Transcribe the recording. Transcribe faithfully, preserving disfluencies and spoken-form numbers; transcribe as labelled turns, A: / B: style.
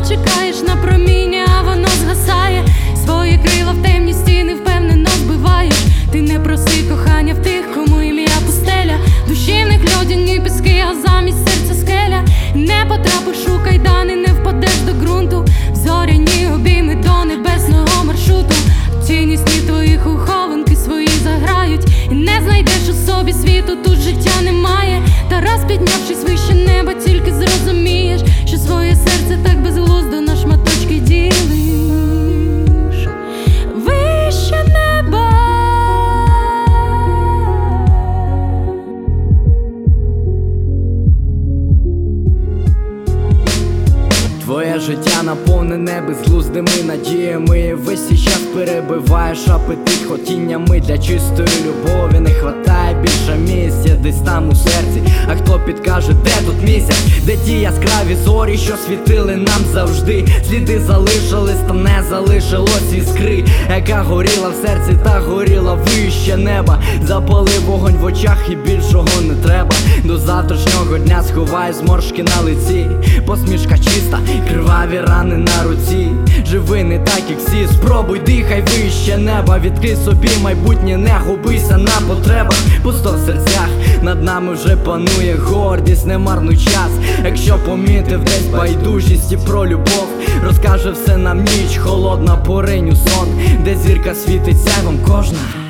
A: чекаєш на проміння, а воно згасає. Свої крила в темні стіни впевнено збиваєш. Ти не проси кохання в тих, кому ім'я пустеля. Душі в них льодяні піски, а замість серця скеля. Не потрапиш у кайдани, не впадеш до ґрунту. Зоряні обійми до небесного маршруту. В тіні сні твоїх ухованки свої заграють. І не знайдеш у собі світу, тут життя немає. Та раз піднявшись вище неба, тільки зрозумієш, що своє серце так безглуздо на шматочки ділиш. Вище неба.
B: Твоє життя наповнене безглуздими надіями. І весь цей час перебиваєш апетит хотіннями. Для чистої любові не хватає більше місця десь там у серці. А хто підкаже, де тут місяць? Де ті яскраві зорі, що світили нам завжди? Сліди залишились, та не залишилось іскри, яка горіла в серці та горіла вище неба. Запали вогонь в очах і більшого не треба. До завтрашнього дня сховай зморшки на лиці. Посмішка чиста, криваві рани на руці. Живи не так, як всі, спробуй, дихай вище неба. Відкрий собі майбутнє, не губися на потребах. Пусто в серцях, над нами вже панує гордість, не марнуй час. Якщо помітив десь байдужість і про любов, розкаже все нам ніч холодна, поринь у сон, де зірка світить сяйвом кожна.